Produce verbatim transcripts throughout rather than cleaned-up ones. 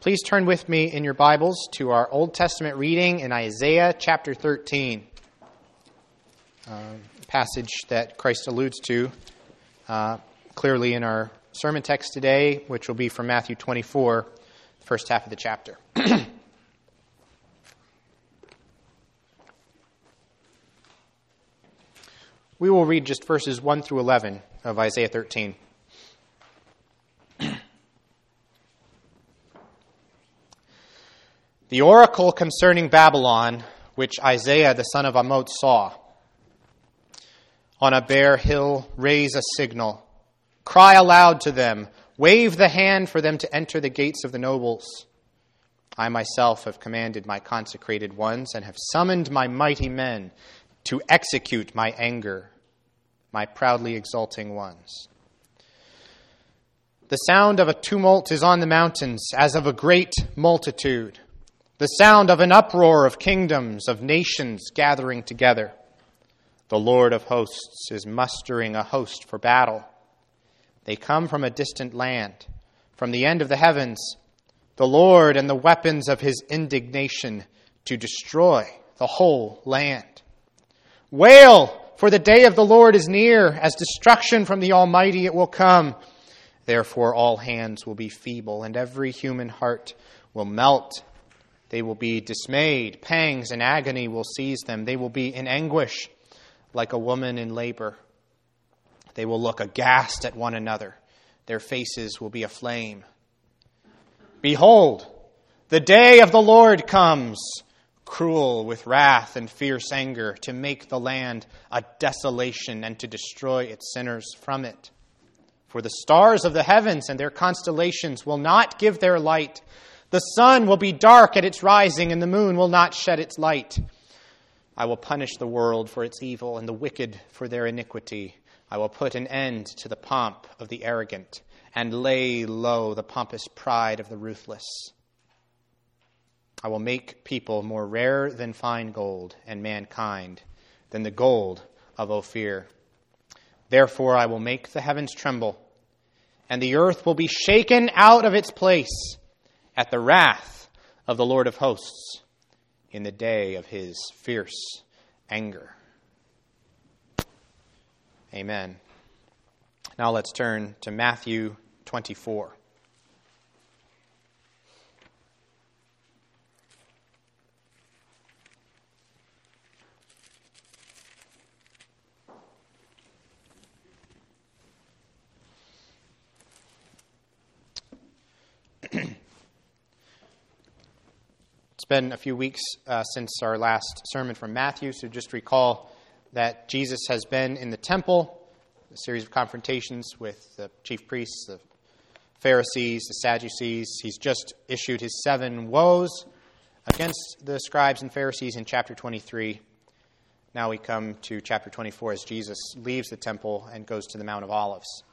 Please turn with me in your Bibles to our Old Testament reading in Isaiah chapter thirteen, a passage that Christ alludes to uh, clearly in our sermon text today, which will be from Matthew twenty-four, the first half of the chapter. We will read just verses one through eleven of Isaiah thirteen. The oracle concerning Babylon, which Isaiah the son of Amoz saw. On a bare hill, raise a signal. Cry aloud to them. Wave the hand for them to enter the gates of the nobles. I myself have commanded my consecrated ones and have summoned my mighty men to execute my anger, my proudly exulting ones. The sound of a tumult is on the mountains, as of a great multitude. The sound of an uproar of kingdoms, of nations gathering together. The Lord of hosts is mustering a host for battle. They come from a distant land, from the end of the heavens, the Lord and the weapons of his indignation to destroy the whole land. Wail, for the day of the Lord is near, as destruction from the Almighty it will come. Therefore all hands will be feeble, and every human heart will melt. They will be dismayed. Pangs and agony will seize them. They will be in anguish like a woman in labor. They will look aghast at one another. Their faces will be aflame. Behold, the day of the Lord comes, cruel with wrath and fierce anger, to make the land a desolation and to destroy its sinners from it. For the stars of the heavens and their constellations will not give their light. The sun will be dark at its rising, and the moon will not shed its light. I will punish the world for its evil and the wicked for their iniquity. I will put an end to the pomp of the arrogant and lay low the pompous pride of the ruthless. I will make people more rare than fine gold, and mankind than the gold of Ophir. Therefore I will make the heavens tremble, and the earth will be shaken out of its place at the wrath of the Lord of hosts in the day of his fierce anger. Amen. Now let's turn to Matthew twenty-four. It's been a few weeks uh, since our last sermon from Matthew, so just recall that Jesus has been in the temple, a series of confrontations with the chief priests, the Pharisees, the Sadducees. He's just issued his seven woes against the scribes and Pharisees in chapter twenty-three. Now we come to chapter twenty-four as Jesus leaves the temple and goes to the Mount of Olives.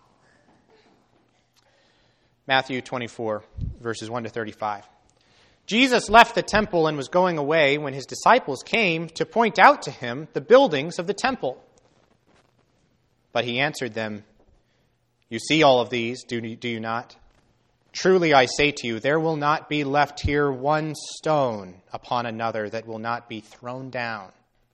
Matthew twenty-four, verses one to thirty-five. Jesus left the temple and was going away when his disciples came to point out to him the buildings of the temple. But he answered them, "You see all of these, do you not? Truly I say to you, there will not be left here one stone upon another that will not be thrown down."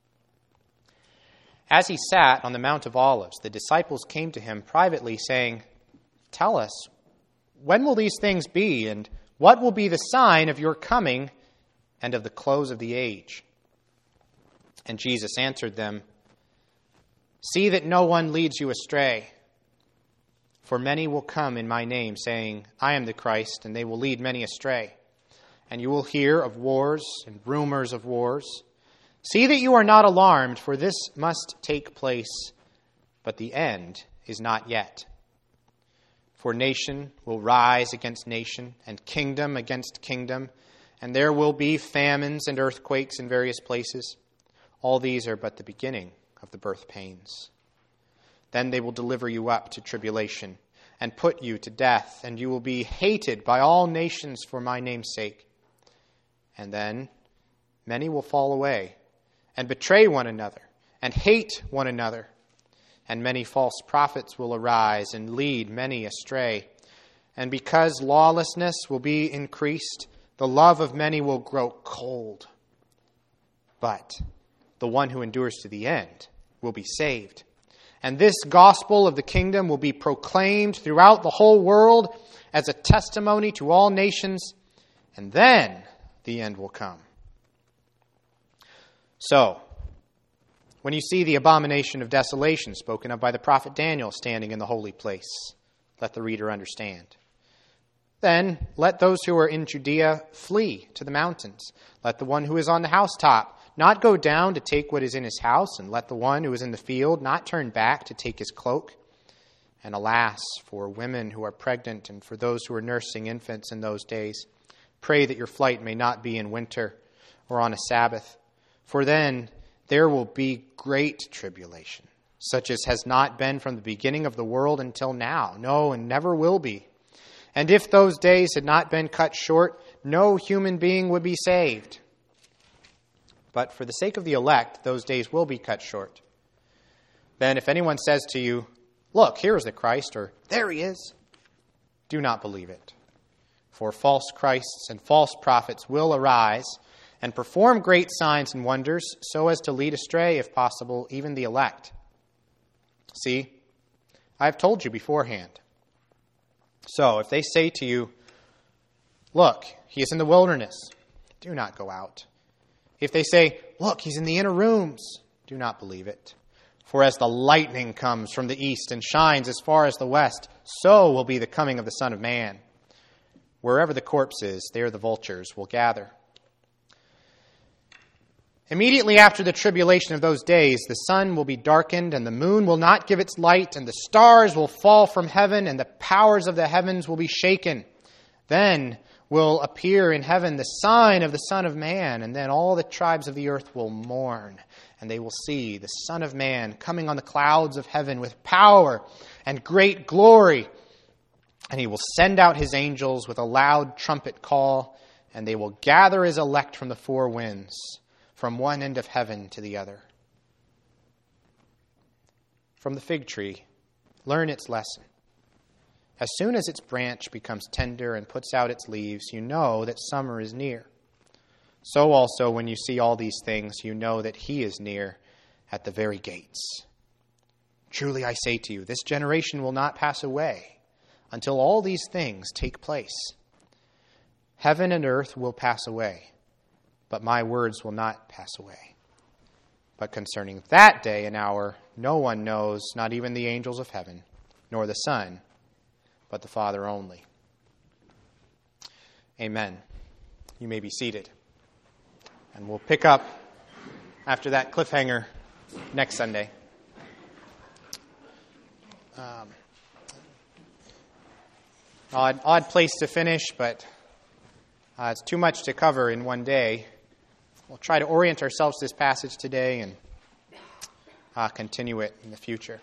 As he sat on the Mount of Olives, the disciples came to him privately, saying, "Tell us, when will these things be, and what will be the sign of your coming and of the close of the age?" And Jesus answered them, "See that no one leads you astray. For many will come in my name, saying, 'I am the Christ,' and they will lead many astray. And you will hear of wars and rumors of wars. See that you are not alarmed, for this must take place, but the end is not yet. For nation will rise against nation, and kingdom against kingdom, and there will be famines and earthquakes in various places. All these are but the beginning of the birth pains. Then they will deliver you up to tribulation, and put you to death, and you will be hated by all nations for my name's sake. And then many will fall away, and betray one another, and hate one another. And many false prophets will arise and lead many astray. And because lawlessness will be increased, the love of many will grow cold. But the one who endures to the end will be saved. And this gospel of the kingdom will be proclaimed throughout the whole world as a testimony to all nations, and then the end will come. So, when you see the abomination of desolation spoken of by the prophet Daniel standing in the holy place, let the reader understand. Then let those who are in Judea flee to the mountains. Let the one who is on the housetop not go down to take what is in his house, and let the one who is in the field not turn back to take his cloak. And alas, for women who are pregnant and for those who are nursing infants in those days, pray that your flight may not be in winter or on a Sabbath, for then there will be great tribulation, such as has not been from the beginning of the world until now, no, and never will be. And if those days had not been cut short, no human being would be saved. But for the sake of the elect, those days will be cut short. Then if anyone says to you, look, here is the Christ, or there he is, do not believe it. For false Christs and false prophets will arise and perform great signs and wonders, so as to lead astray, if possible, even the elect. See, I have told you beforehand. So if they say to you, look, he is in the wilderness, do not go out. If they say, look, he's in the inner rooms, do not believe it. For as the lightning comes from the east and shines as far as the west, so will be the coming of the Son of Man. Wherever the corpse is, there the vultures will gather. Immediately after the tribulation of those days, the sun will be darkened, and the moon will not give its light, and the stars will fall from heaven, and the powers of the heavens will be shaken. Then will appear in heaven the sign of the Son of Man, and then all the tribes of the earth will mourn, and they will see the Son of Man coming on the clouds of heaven with power and great glory. And he will send out his angels with a loud trumpet call, and they will gather his elect from the four winds, from one end of heaven to the other. From the fig tree, learn its lesson. As soon as its branch becomes tender and puts out its leaves, you know that summer is near. So also, when you see all these things, you know that he is near at the very gates. Truly I say to you, this generation will not pass away until all these things take place. Heaven and earth will pass away, but my words will not pass away. But concerning that day and hour, no one knows, not even the angels of heaven, nor the Son, but the Father only. Amen. You may be seated. And we'll pick up after that cliffhanger next Sunday. Um, odd, odd place to finish, but uh, it's too much to cover in one day. We'll try to orient ourselves to this passage today and uh, continue it in the future.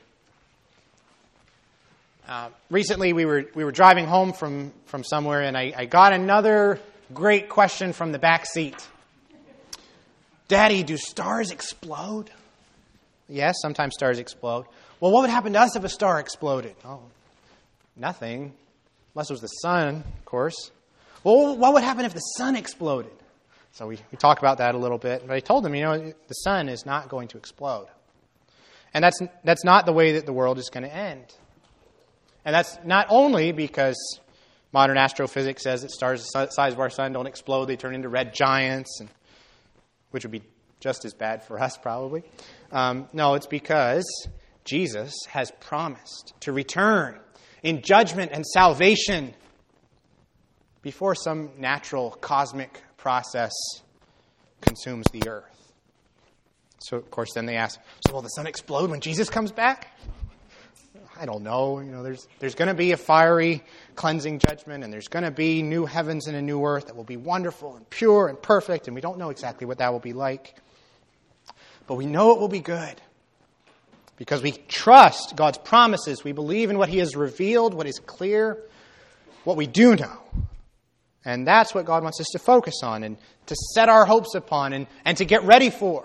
Uh, recently, we were we were driving home from, from somewhere, and I, I got another great question from the back seat. Daddy, do stars explode? Yes, sometimes stars explode. Well, what would happen to us if a star exploded? Oh, nothing, unless it was the sun, of course. Well, what would happen if the sun exploded? So we, we talk about that a little bit. But I told them, you know, the sun is not going to explode. And that's that's not the way that the world is going to end. And that's not only because modern astrophysics says that stars the size of our sun don't explode, they turn into red giants, and, which would be just as bad for us probably. Um, no, it's because Jesus has promised to return in judgment and salvation before some natural cosmic process consumes the earth. So, of course, then they ask, so will the sun explode when Jesus comes back? I don't know. You know, there's there's going to be a fiery cleansing judgment, and there's going to be new heavens and a new earth that will be wonderful and pure and perfect, and we don't know exactly what that will be like. But we know it will be good because we trust God's promises. We believe in what He has revealed, what is clear, what we do know. And that's what God wants us to focus on and to set our hopes upon and, and to get ready for.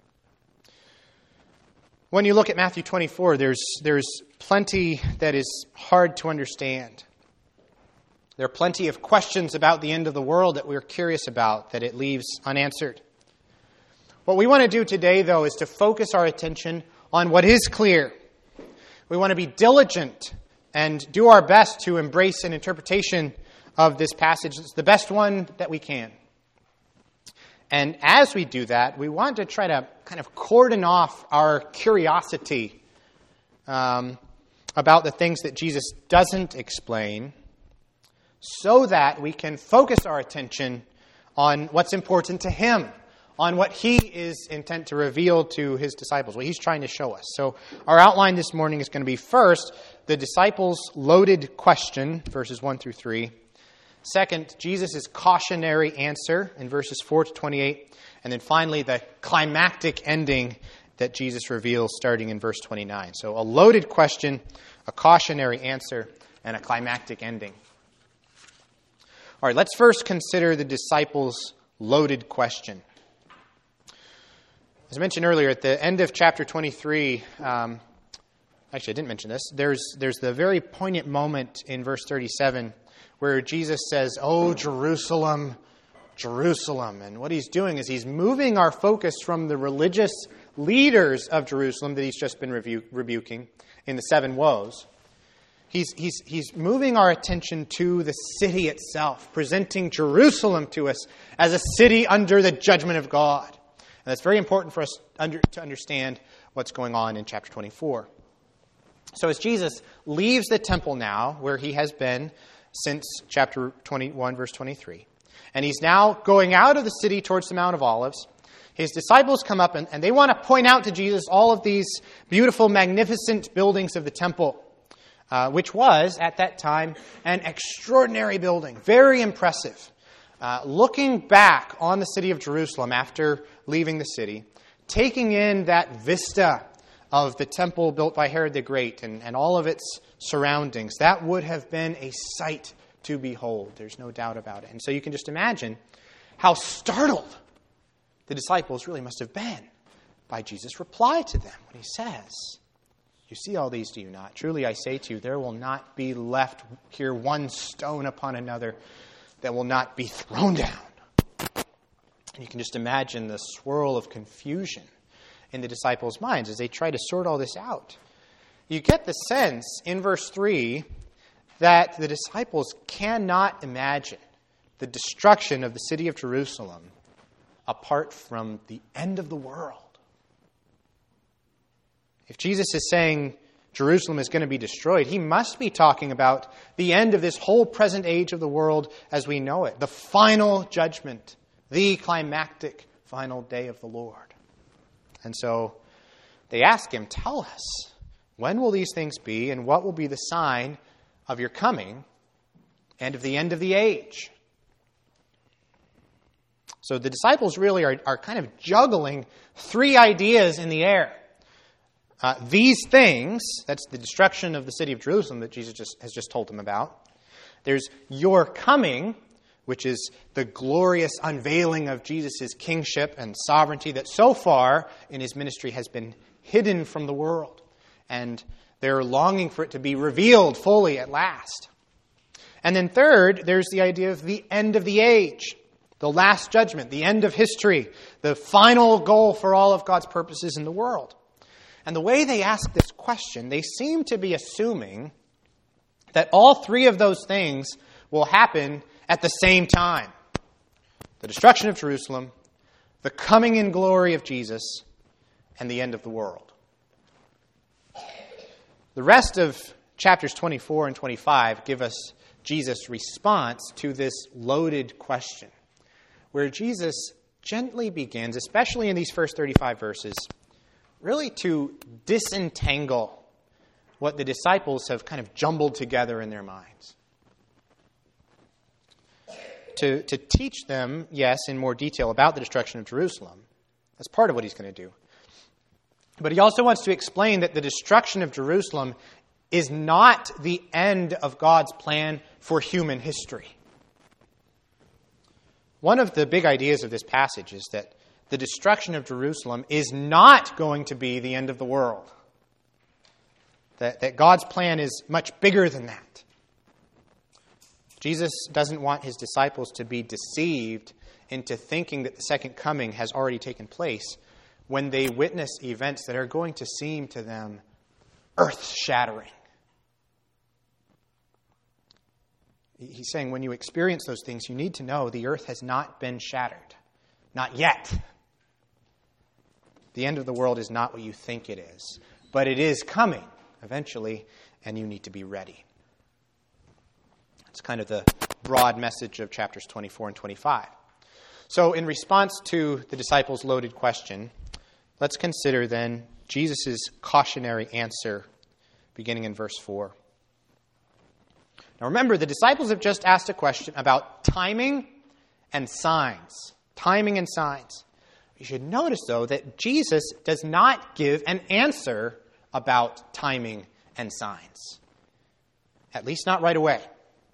When you look at Matthew twenty-four, there's there's plenty that is hard to understand. There are plenty of questions about the end of the world that we're curious about, that it leaves unanswered. What we want to do today, though, is to focus our attention on what is clear. We want to be diligent and do our best to embrace an interpretation of this passage that's the best one that we can. And as we do that, we want to try to kind of cordon off our curiosity um, about the things that Jesus doesn't explain, so that we can focus our attention on what's important to him, on what he is intent to reveal to his disciples, what he's trying to show us. So our outline this morning is going to be, first, the disciples' loaded question, verses one through three. Second, Jesus' cautionary answer in verses four to twenty-eight. And then finally, the climactic ending that Jesus reveals starting in verse twenty-nine. So a loaded question, a cautionary answer, and a climactic ending. All right, let's first consider the disciples' loaded question. As I mentioned earlier, at the end of chapter twenty-three, um, actually I didn't mention this, there's, there's the very poignant moment in verse thirty-seven where Jesus says, "Oh, Jerusalem, Jerusalem." And what he's doing is he's moving our focus from the religious leaders of Jerusalem that he's just been rebu- rebuking in the seven woes. He's, he's, he's moving our attention to the city itself, presenting Jerusalem to us as a city under the judgment of God. And that's very important for us under, to understand what's going on in chapter twenty-four. So as Jesus leaves the temple now, where he has been since chapter twenty-one, verse twenty-three, and he's now going out of the city towards the Mount of Olives, his disciples come up and, and they want to point out to Jesus all of these beautiful, magnificent buildings of the temple, uh, which was, at that time, an extraordinary building, very impressive. Uh, looking back on the city of Jerusalem after leaving the city, taking in that vista of the temple built by Herod the Great and, and all of its surroundings, that would have been a sight to behold. There's no doubt about it. And so you can just imagine how startled the disciples really must have been by Jesus' reply to them when he says, "You see all these, do you not? Truly I say to you, there will not be left here one stone upon another that will not be thrown down." And you can just imagine the swirl of confusion in the disciples' minds as they try to sort all this out. You get the sense in verse three that the disciples cannot imagine the destruction of the city of Jerusalem apart from the end of the world. If Jesus is saying Jerusalem is going to be destroyed, he must be talking about the end of this whole present age of the world as we know it, the final judgment, the climactic final day of the Lord. And so they ask him, "Tell us, when will these things be, and what will be the sign of your coming and of the end of the age?" So the disciples really are, are kind of juggling three ideas in the air. Uh, these things, that's the destruction of the city of Jerusalem that Jesus just, has just told them about. There's your coming, which is the glorious unveiling of Jesus' kingship and sovereignty that so far in his ministry has been hidden from the world. And they're longing for it to be revealed fully at last. And then third, there's the idea of the end of the age, the last judgment, the end of history, the final goal for all of God's purposes in the world. And the way they ask this question, they seem to be assuming that all three of those things will happen at the same time. The destruction of Jerusalem, the coming in glory of Jesus, and the end of the world. The rest of chapters twenty-four and twenty-five give us Jesus' response to this loaded question, where Jesus gently begins, especially in these first thirty-five verses, really to disentangle what the disciples have kind of jumbled together in their minds. To, to teach them, yes, in more detail about the destruction of Jerusalem. That's part of what he's going to do. But he also wants to explain that the destruction of Jerusalem is not the end of God's plan for human history. One of the big ideas of this passage is that the destruction of Jerusalem is not going to be the end of the world. That, that God's plan is much bigger than that. Jesus doesn't want his disciples to be deceived into thinking that the second coming has already taken place when they witness events that are going to seem to them earth-shattering. He's saying when you experience those things, you need to know the earth has not been shattered. Not yet. The end of the world is not what you think it is. But it is coming eventually, and you need to be ready. It's kind of the broad message of chapters twenty-four and twenty-five. So in response to the disciples' loaded question, let's consider then Jesus' cautionary answer beginning in verse four. Now remember, the disciples have just asked a question about timing and signs. Timing and signs. You should notice, though, that Jesus does not give an answer about timing and signs. At least not right away.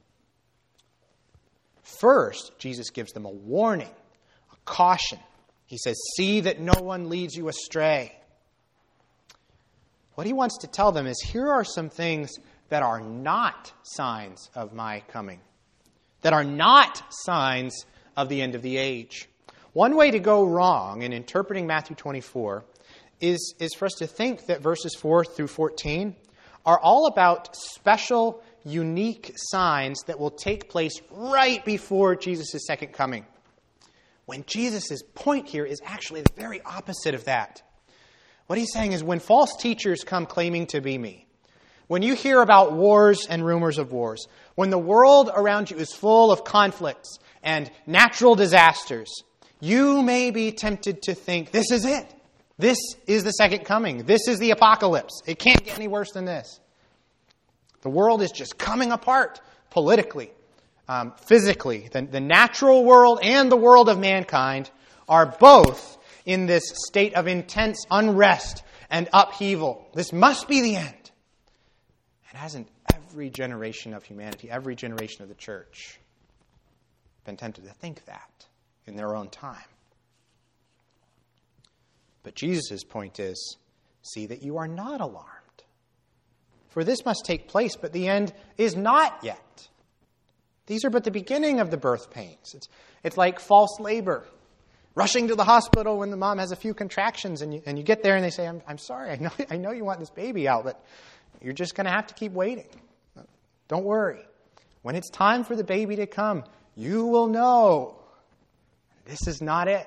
First, Jesus gives them a warning, a caution. He says, "See that no one leads you astray." What he wants to tell them is, here are some things that are not signs of my coming, that are not signs of the end of the age. One way to go wrong in interpreting Matthew twenty-four is, is for us to think that verses four through fourteen are all about special, unique signs that will take place right before Jesus' second coming. When Jesus' point here is actually the very opposite of that. What he's saying is, when false teachers come claiming to be me, when you hear about wars and rumors of wars, when the world around you is full of conflicts and natural disasters, you may be tempted to think, this is it. This is the second coming. This is the apocalypse. It can't get any worse than this. The world is just coming apart politically, um, physically. The, the natural world and the world of mankind are both in this state of intense unrest and upheaval. This must be the end. And hasn't every generation of humanity, every generation of the church, been tempted to think that in their own time? But Jesus' point is, see that you are not alarmed. For this must take place, but the end is not yet. These are but the beginning of the birth pains. It's, it's like false labor. Rushing to the hospital when the mom has a few contractions, and you, and you get there and they say, I'm, I'm sorry, I know, I know you want this baby out, but you're just going to have to keep waiting. Don't worry. When it's time for the baby to come, you will know. This is not it.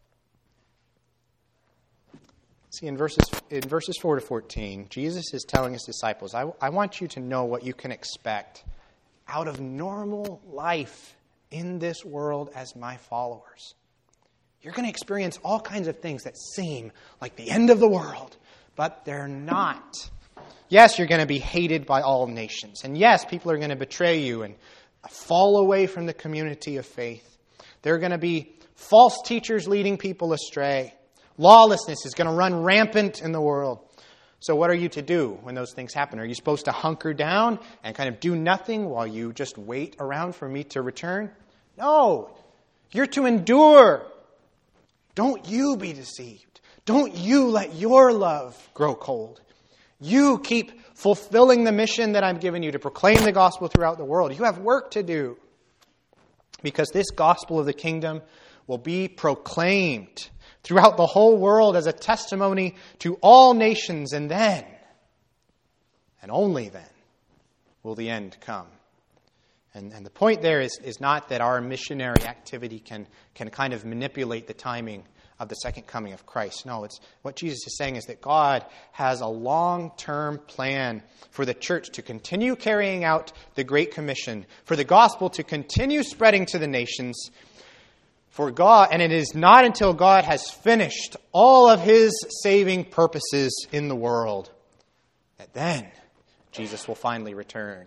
See, in verses in verses four to fourteen, Jesus is telling his disciples, I, I want you to know what you can expect out of normal life in this world as my followers. You're going to experience all kinds of things that seem like the end of the world, but they're not. Yes, you're going to be hated by all nations. And yes, people are going to betray you and fall away from the community of faith. There are going to be false teachers leading people astray. Lawlessness is going to run rampant in the world. So what are you to do when those things happen? Are you supposed to hunker down and kind of do nothing while you just wait around for me to return? No. You're to endure. Don't you be deceived. Don't you let your love grow cold. You keep fulfilling the mission that I'm giving you to proclaim the gospel throughout the world. You have work to do. Because this gospel of the kingdom will be proclaimed throughout the whole world as a testimony to all nations, and then, and only then, will the end come. And, and the point there is, is not that our missionary activity can, can kind of manipulate the timing of the second coming of Christ. No, it's what Jesus is saying is that God has a long-term plan for the church to continue carrying out the Great Commission, for the gospel to continue spreading to the nations, for God, and it is not until God has finished all of his saving purposes in the world that then Jesus will finally return.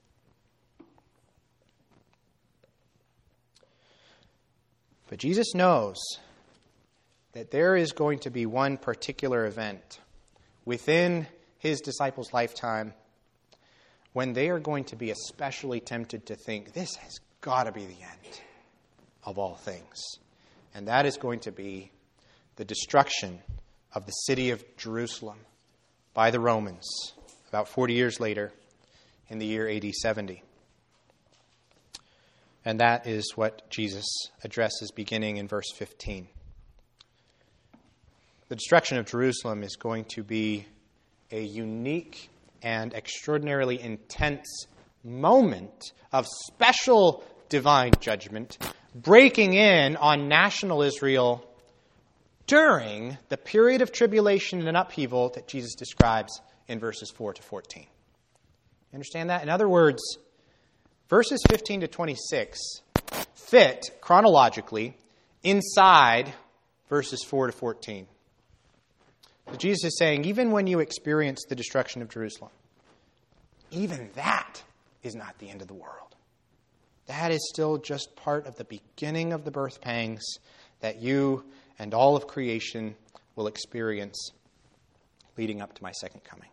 But Jesus knows that there is going to be one particular event within his disciples' lifetime when they are going to be especially tempted to think, this has got to be the end of all things. And that is going to be the destruction of the city of Jerusalem by the Romans about forty years later in the year A D seventy. And that is what Jesus addresses beginning in verse fifteen. The destruction of Jerusalem is going to be a unique and extraordinarily intense moment of special divine judgment, breaking in on national Israel during the period of tribulation and upheaval that Jesus describes in verses four to fourteen. You understand that? In other words, verses fifteen to twenty-six fit chronologically inside verses four to fourteen. So Jesus is saying, even when you experience the destruction of Jerusalem, even that is not the end of the world. That is still just part of the beginning of the birth pangs that you and all of creation will experience leading up to my second coming.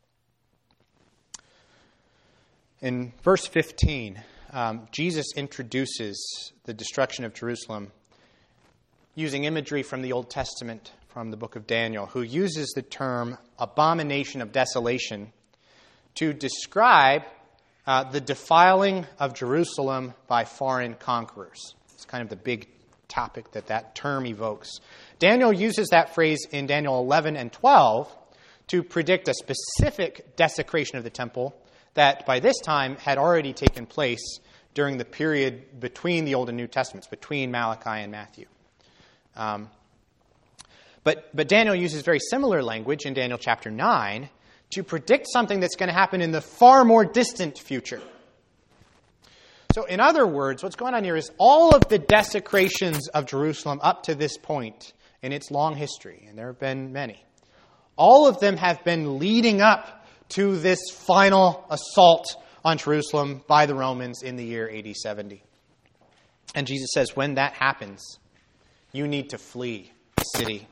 In verse fifteen, um, Jesus introduces the destruction of Jerusalem using imagery from the Old Testament, from the book of Daniel, who uses the term abomination of desolation to describe uh, the defiling of Jerusalem by foreign conquerors. It's kind of the big topic that that term evokes. Daniel uses that phrase in Daniel eleven and twelve to predict a specific desecration of the temple that by this time had already taken place during the period between the Old and New Testaments, between Malachi and Matthew. Um, but, but Daniel uses very similar language in Daniel chapter nine to predict something that's going to happen in the far more distant future. So in other words, what's going on here is all of the desecrations of Jerusalem up to this point in its long history, and there have been many, all of them have been leading up to this final assault on Jerusalem by the Romans in the year A D seventy. And Jesus says, when that happens, you need to flee the city.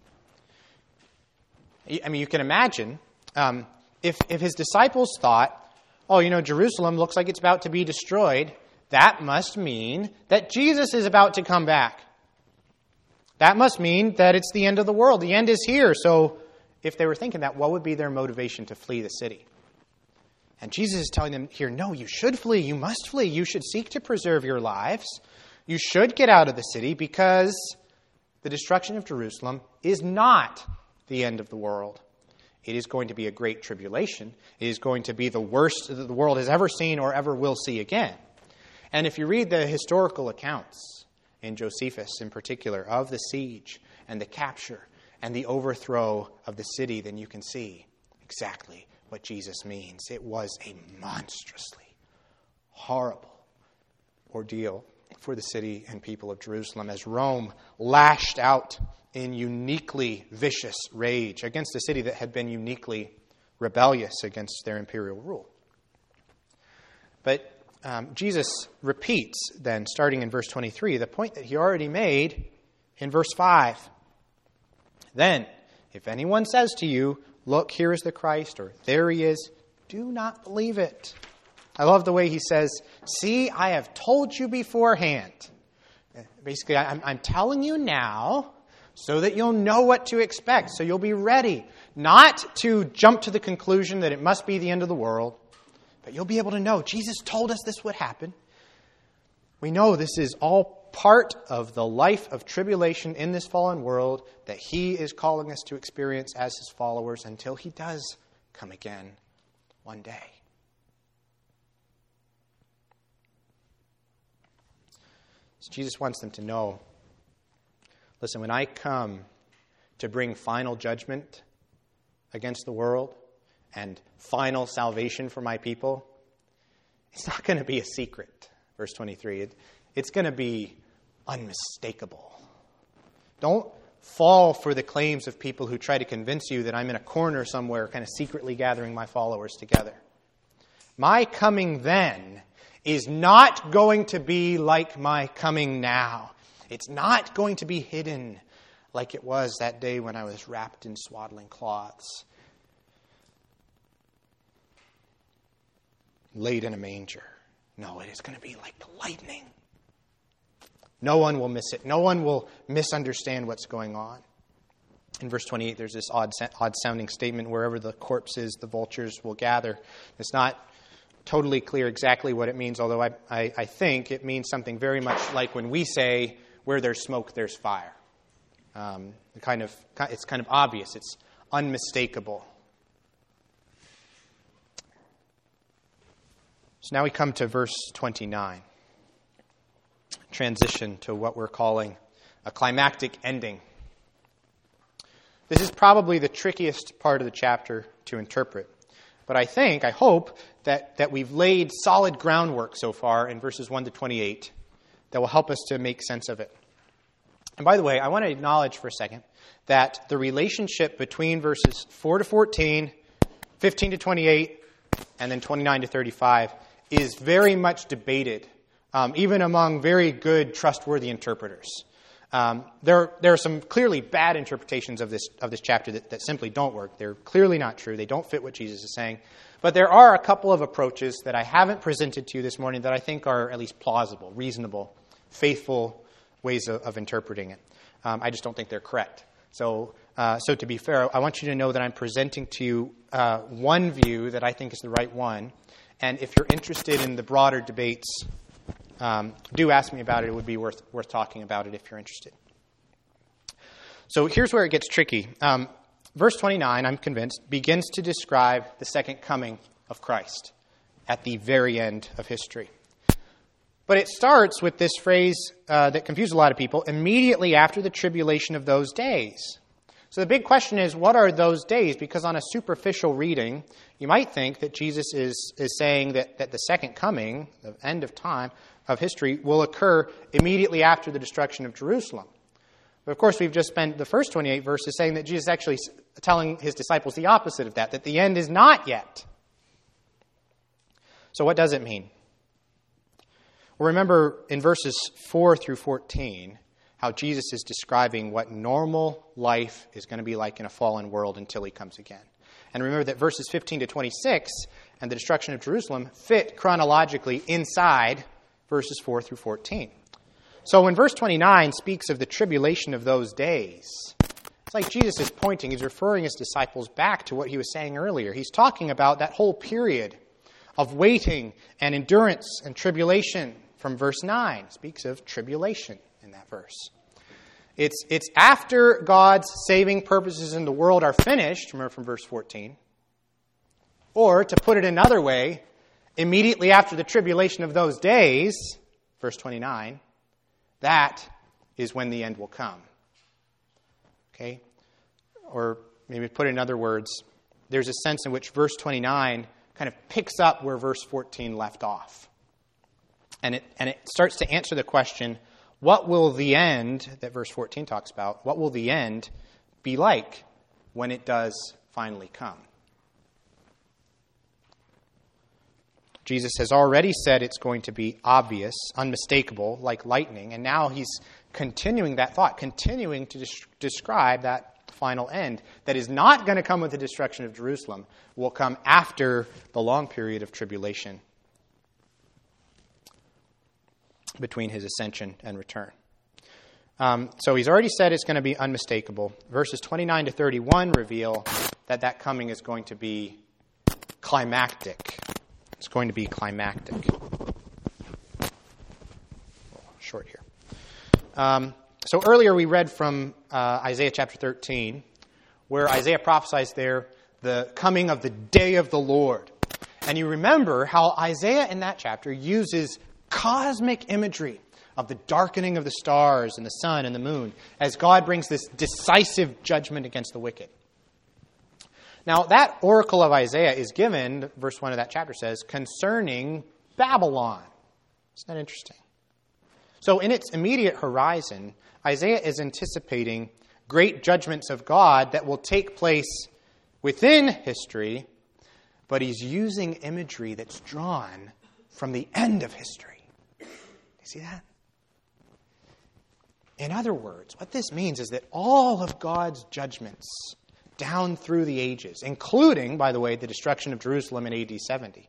I mean, you can imagine um, if, if his disciples thought, oh, you know, Jerusalem looks like it's about to be destroyed, that must mean that Jesus is about to come back. That must mean that it's the end of the world. The end is here. So if they were thinking that, what would be their motivation to flee the city? And Jesus is telling them here, no, you should flee. You must flee. You should seek to preserve your lives. You should get out of the city because the destruction of Jerusalem is not the end of the world. It is going to be a great tribulation. It is going to be the worst that the world has ever seen or ever will see again. And if you read the historical accounts in Josephus in particular of the siege and the capture and the overthrow of the city, then you can see exactly what Jesus means. It was a monstrously horrible ordeal for the city and people of Jerusalem as Rome lashed out in uniquely vicious rage against a city that had been uniquely rebellious against their imperial rule. But um, Jesus repeats then, starting in verse twenty-three, the point that he already made in verse five. Then, if anyone says to you, look, here is the Christ, or there he is, do not believe it. I love the way he says, see, I have told you beforehand. Basically, I'm, I'm telling you now so that you'll know what to expect, so you'll be ready. Not to jump to the conclusion that it must be the end of the world, but you'll be able to know, Jesus told us this would happen. We know this is all part of the life of tribulation in this fallen world that he is calling us to experience as his followers until he does come again one day. So Jesus wants them to know, listen, when I come to bring final judgment against the world and final salvation for my people, it's not going to be a secret. Verse twenty-three, it, it's going to be unmistakable. Don't fall for the claims of people who try to convince you that I'm in a corner somewhere kind of secretly gathering my followers together. My coming then is not going to be like my coming now. It's not going to be hidden like it was that day when I was wrapped in swaddling cloths, laid in a manger. No, it is going to be like the lightning. No one will miss it. No one will misunderstand what's going on. In verse twenty-eight, there's this odd, odd-sounding statement, wherever the corpse is, the vultures will gather. It's not totally clear exactly what it means, although I, I, I think it means something very much like when we say, where there's smoke, there's fire. Um, kind of, it's kind of obvious. It's unmistakable. So now we come to verse twenty-nine. Transition to what we're calling a climactic ending. This is probably the trickiest part of the chapter to interpret. But I think, I hope, that, that we've laid solid groundwork so far in verses one to twenty-eight that will help us to make sense of it. And by the way, I want to acknowledge for a second that the relationship between verses four to fourteen, fifteen to twenty-eight, and then twenty-nine to thirty-five is very much debated, um, even among very good, trustworthy interpreters. Um, there, there are some clearly bad interpretations of this of this chapter that, that simply don't work. They're clearly not true. They don't fit what Jesus is saying. But there are a couple of approaches that I haven't presented to you this morning that I think are at least plausible, reasonable, faithful ways of, of interpreting it. Um, I just don't think they're correct. So, uh, so to be fair, I want you to know that I'm presenting to you uh, one view that I think is the right one. And if you're interested in the broader debates, um, do ask me about it. It would be worth worth talking about it if you're interested. So here's where it gets tricky. Um, verse twenty-nine, I'm convinced, begins to describe the second coming of Christ at the very end of history. But it starts with this phrase uh, that confused a lot of people, immediately after the tribulation of those days. So the big question is, what are those days? Because on a superficial reading, you might think that Jesus is, is saying that, that the second coming, the end of time, of history, will occur immediately after the destruction of Jerusalem. But of course, we've just spent the first twenty-eight verses saying that Jesus is actually telling his disciples the opposite of that, that the end is not yet. So what does it mean? Well, remember in verses four through fourteen, how Jesus is describing what normal life is going to be like in a fallen world until he comes again. And remember that verses fifteen to twenty-six and the destruction of Jerusalem fit chronologically inside verses four through fourteen. So when verse twenty-nine speaks of the tribulation of those days, it's like Jesus is pointing, he's referring his disciples back to what he was saying earlier. He's talking about that whole period of waiting and endurance and tribulation from verse nine. It speaks of tribulation in that verse. It's, it's after God's saving purposes in the world are finished, remember from verse fourteen. Or, to put it another way, immediately after the tribulation of those days, verse twenty-nine, that is when the end will come. Okay? Or maybe put it in other words, there's a sense in which verse twenty-nine kind of picks up where verse fourteen left off. And it, and it starts to answer the question, what will the end, that verse fourteen talks about, what will the end be like when it does finally come? Jesus has already said it's going to be obvious, unmistakable, like lightning, and now he's continuing that thought, continuing to des- describe that final end that is not going to come with the destruction of Jerusalem, will come after the long period of tribulation between his ascension and return. Um, so he's already said it's going to be unmistakable. Verses twenty-nine to thirty-one reveal that that coming is going to be climactic. It's going to be climactic. Oh, short here. Um, so earlier we read from uh, Isaiah chapter thirteen, where Isaiah prophesies there the coming of the day of the Lord. And you remember how Isaiah in that chapter uses cosmic imagery of the darkening of the stars and the sun and the moon as God brings this decisive judgment against the wicked. Now, that oracle of Isaiah is given, verse one of that chapter says, concerning Babylon. Isn't that interesting? So in its immediate horizon, Isaiah is anticipating great judgments of God that will take place within history, but he's using imagery that's drawn from the end of history. You see that? In other words, what this means is that all of God's judgments down through the ages, including, by the way, the destruction of Jerusalem in A D seventy,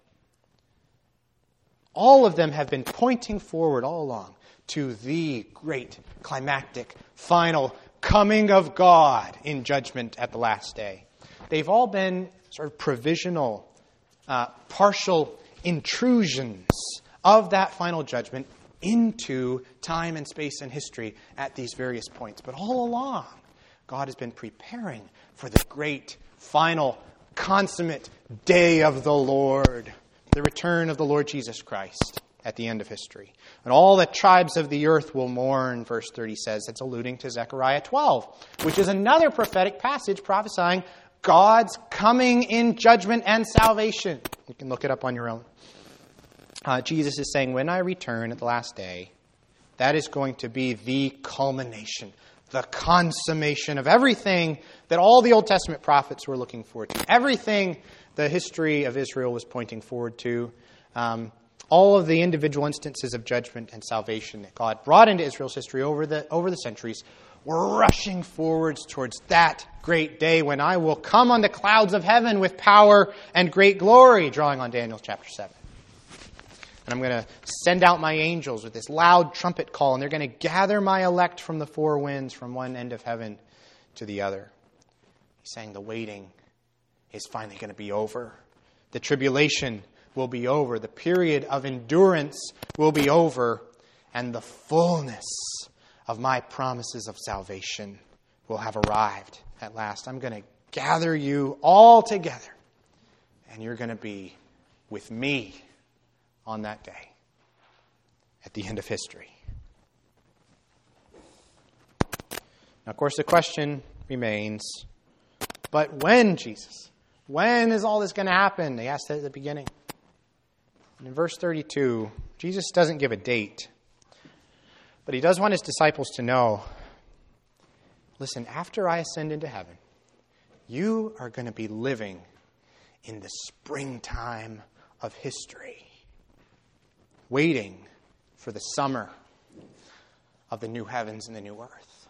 all of them have been pointing forward all along to the great, climactic, final coming of God in judgment at the last day. They've all been sort of provisional, uh, partial intrusions of that final judgment into time and space and history at these various points. But all along, God has been preparing for the great, final, consummate day of the Lord, the return of the Lord Jesus Christ at the end of history. And all the tribes of the earth will mourn, verse thirty says. That's alluding to Zechariah twelve, which is another prophetic passage prophesying God's coming in judgment and salvation. You can look it up on your own. Uh, Jesus is saying, when I return at the last day, that is going to be the culmination, the consummation of everything that all the Old Testament prophets were looking forward to. Everything the history of Israel was pointing forward to. Um, all of the individual instances of judgment and salvation that God brought into Israel's history over the over the centuries were rushing forwards towards that great day when I will come on the clouds of heaven with power and great glory, drawing on Daniel chapter seven. And I'm going to send out my angels with this loud trumpet call, and they're going to gather my elect from the four winds, from one end of heaven to the other. He's saying the waiting is finally going to be over. The tribulation will be over. The period of endurance will be over. And the fullness of my promises of salvation will have arrived at last. I'm going to gather you all together, and you're going to be with me on that day at the end of history. Now, of course, the question remains, but when, Jesus? When is all this going to happen? They asked that at the beginning. And in verse thirty-two, Jesus doesn't give a date, but he does want his disciples to know, listen, after I ascend into heaven, you are going to be living in the springtime of history, waiting for the summer of the new heavens and the new earth.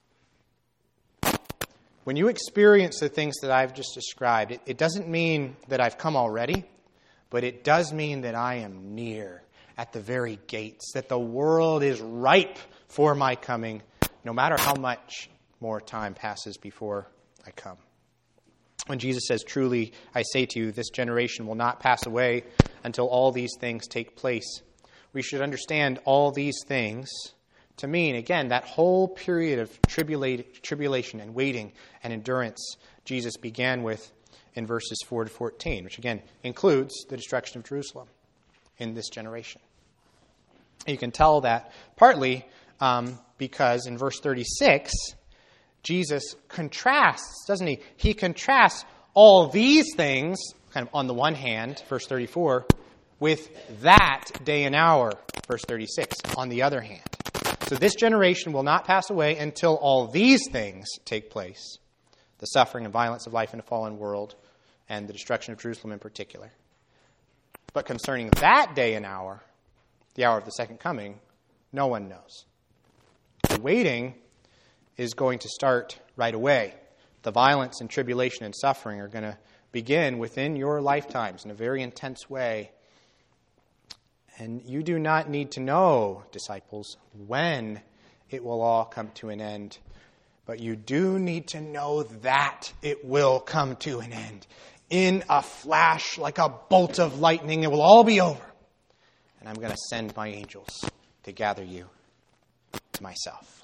When you experience the things that I've just described, it, it doesn't mean that I've come already, but it does mean that I am near at the very gates, that the world is ripe for my coming, no matter how much more time passes before I come. When Jesus says, truly, I say to you, this generation will not pass away until all these things take place, we should understand all these things to mean, again, that whole period of tribula- tribulation and waiting and endurance Jesus began with in verses four to fourteen, which again includes the destruction of Jerusalem in this generation. You can tell that partly um, because in verse thirty-six, Jesus contrasts, doesn't he? He contrasts all these things, kind of on the one hand, verse thirty-four, with that day and hour, verse thirty-six, on the other hand. So this generation will not pass away until all these things take place, the suffering and violence of life in a fallen world, and the destruction of Jerusalem in particular. But concerning that day and hour, the hour of the second coming, no one knows. The waiting is going to start right away. The violence and tribulation and suffering are going to begin within your lifetimes in a very intense way. And you do not need to know, disciples, when it will all come to an end. But you do need to know that it will come to an end. In a flash, like a bolt of lightning, it will all be over. And I'm going to send my angels to gather you to myself.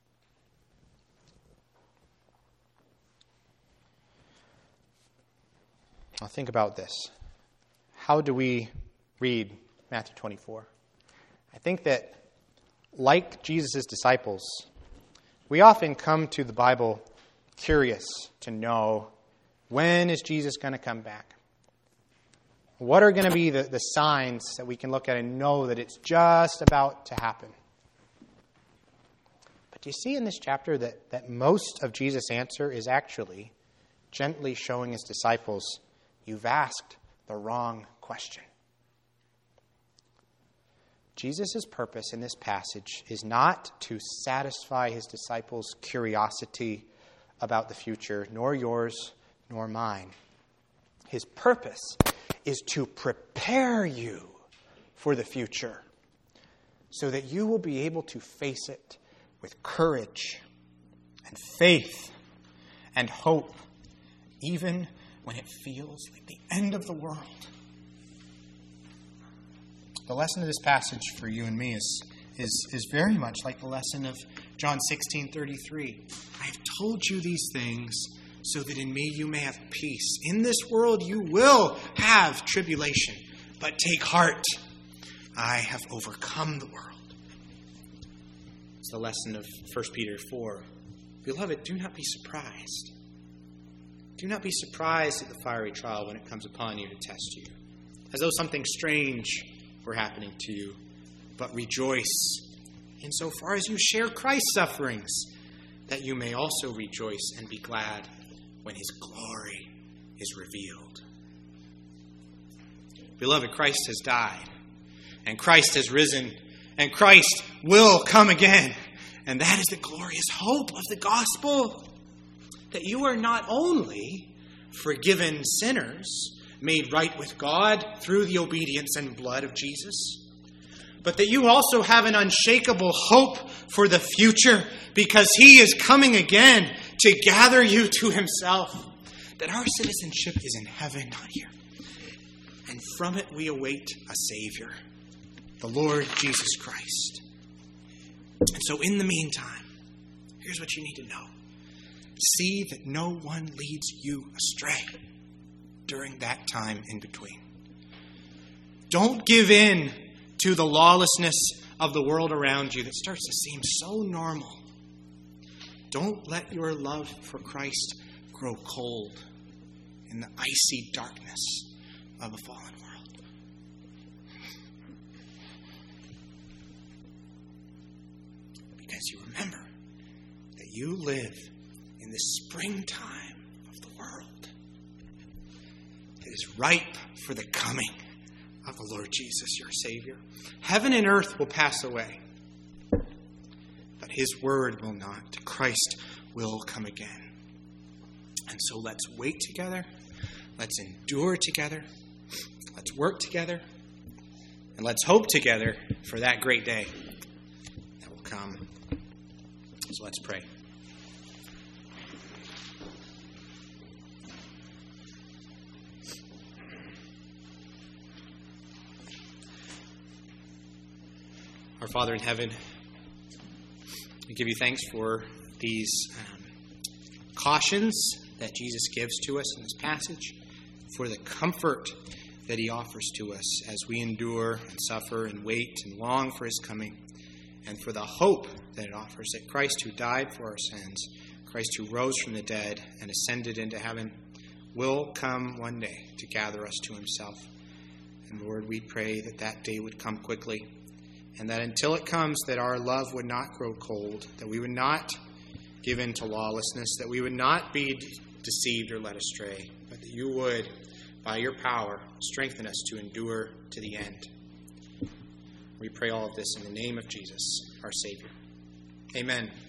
Now think about this. How do we read Matthew twenty-four? I think that, like Jesus' disciples, we often come to the Bible curious to know, when is Jesus going to come back? What are going to be the, the signs that we can look at and know that it's just about to happen? But do you see in this chapter that, that most of Jesus' answer is actually gently showing his disciples, you've asked the wrong question. Jesus' purpose in this passage is not to satisfy his disciples' curiosity about the future, nor yours, nor mine. His purpose is to prepare you for the future so that you will be able to face it with courage and faith and hope, even when it feels like the end of the world. the lesson of this passage for you and me is, is, is very much like the lesson of John sixteen thirty-three. I have told you these things so that in me you may have peace. In this world you will have tribulation, but take heart. I have overcome the world. It's the lesson of First Peter four. Beloved, do not be surprised. Do not be surprised at the fiery trial when it comes upon you to test you, as though something strange were happening to you. But rejoice insofar as you share Christ's sufferings, that you may also rejoice and be glad when his glory is revealed. Beloved, Christ has died, and Christ has risen, and Christ will come again. And that is the glorious hope of the gospel, that you are not only forgiven sinners, made right with God through the obedience and blood of Jesus, but that you also have an unshakable hope for the future, because he is coming again to gather you to himself. That our citizenship is in heaven, not here. And from it we await a Savior, the Lord Jesus Christ. And so in the meantime, here's what you need to know. See that no one leads you astray during that time in between. Don't give in to the lawlessness of the world around you that starts to seem so normal. Don't let your love for Christ grow cold in the icy darkness of a fallen world. Because you remember that you live in the springtime of the world that is ripe for the coming of the Lord Jesus, your Savior. Heaven and earth will pass away, but his word will not. Christ will come again. And so let's wait together. Let's endure together. Let's work together. And let's hope together for that great day that will come. So let's pray. Our Father in heaven, we give you thanks for these um, cautions that Jesus gives to us in this passage, for the comfort that he offers to us as we endure and suffer and wait and long for his coming, and for the hope that it offers that Christ, who died for our sins, Christ who rose from the dead and ascended into heaven, will come one day to gather us to himself. And Lord, we pray that that day would come quickly, and that until it comes, that our love would not grow cold, that we would not give in to lawlessness, that we would not be deceived or led astray, but that you would, by your power, strengthen us to endure to the end. We pray all of this in the name of Jesus, our Savior. Amen.